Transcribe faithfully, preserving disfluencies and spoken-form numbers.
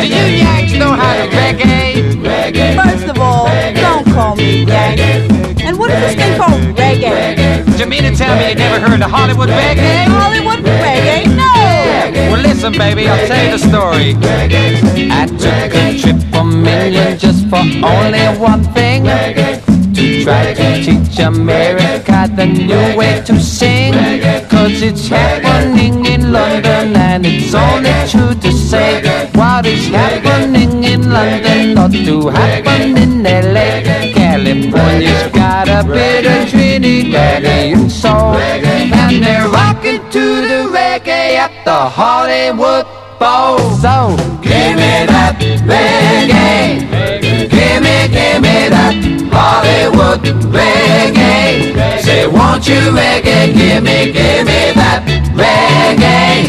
Do you Yanks know how to reggae? Reggae. First of all, reggae. Don't call me Yank. And what is this thing called reggae? Do you mean to tell me you never heard of Hollywood reggae? Hollywood reggae? No! Well, listen, baby, I'll tell you the story. I took a trip from England just for only one thing. To try to teach America the new way to sing. Cause it's happening in London and it's only true to say what is happening in London ought to happen in L A. California's got a bit of Trinidadian soul, and they're rocking to the reggae at the Hollywood Bowl. So give me that reggae, give me, give me that Hollywood reggae. Say, won't you reggae, give me, give me that reggae.